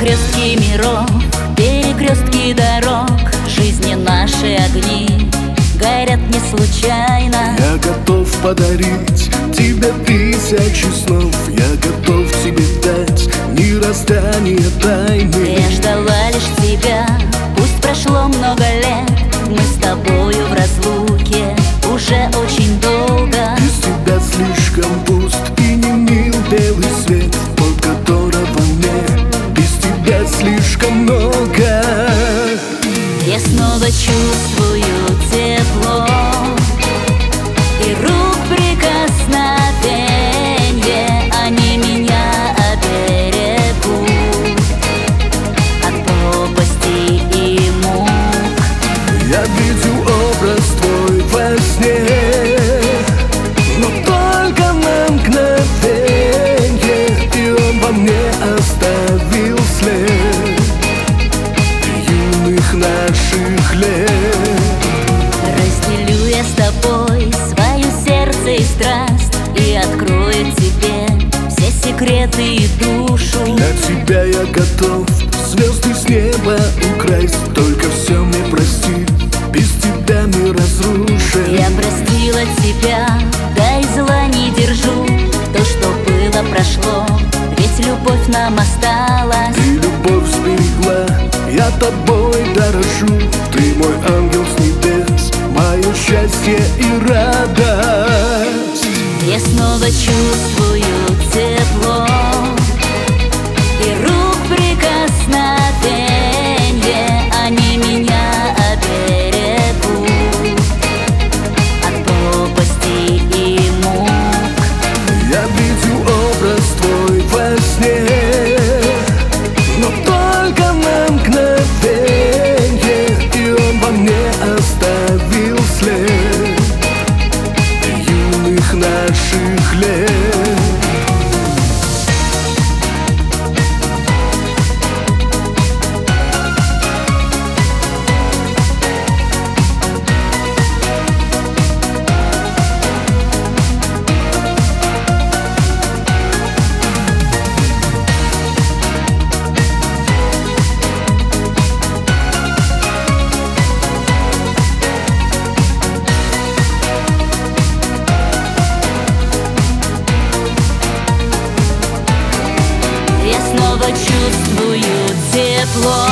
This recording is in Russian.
Перекрестки миров, перекрестки дорог, жизни наши огни горят не случайно. Я готов подарить тебе тысячи снов, я готов тебе дать мироздание тайны. Я ждала лишь тебя, пусть прошло много лет, мы с тобою в разлуке уже очень долго. Без тебя слишком пуст и не мил белый свет, от которого мне без тебя слишком много. Я снова чувствую тепло и рук прикосновенье, они меня оберегут от пропасти и мук. Я видел образ твой во сне, но только на мгновенье, и он во мне оставил след юных наших лет. Разделю я с тобой свое сердце и страсть и открою тебе все секреты и душу. Для тебя я готов звезды с неба украсть, только все мне прости, без тебя мир разрушен. Я простила тебя, да и зла не держу, то, что было, прошло, ведь любовь нам осталась. И любовь сберегла, я тобой дорожу, ты мой ангел с небес, мое счастье и радость. Я снова чувствую тепло и рук прикосновенье, они меня оберегут от пропасти и мук. Я видел образ твой во сне, но только на мгновенье, и он во мне оставил след юных наших лет. Я снова чувствую тепло